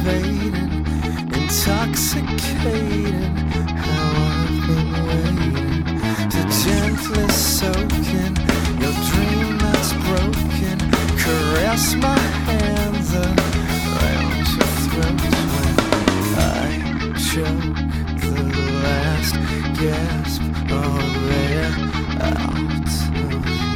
fading, intoxicating. How I've been waiting to gently soak in your dream that's broken. Caress my hands around your throat when I choke the last gasp of air out of you.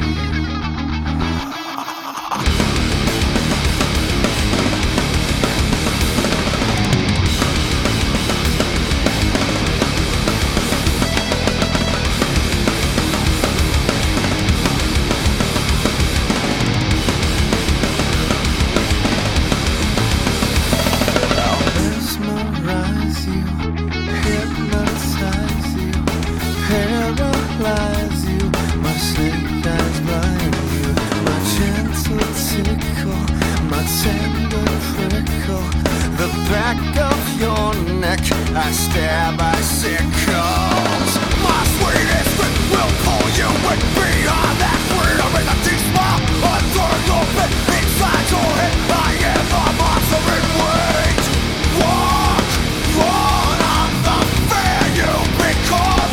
Paralyze you, my snake eyes blind you, my gentle tickle, my tender prickle, the back of your neck, I stab icicles. My sweetest friend will pull you in beyond that freedom in a deep smile, unturned open inside your head. I am the monster in wait. Walk, run on the fear you become.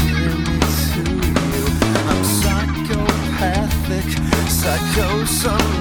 Psychosomatic.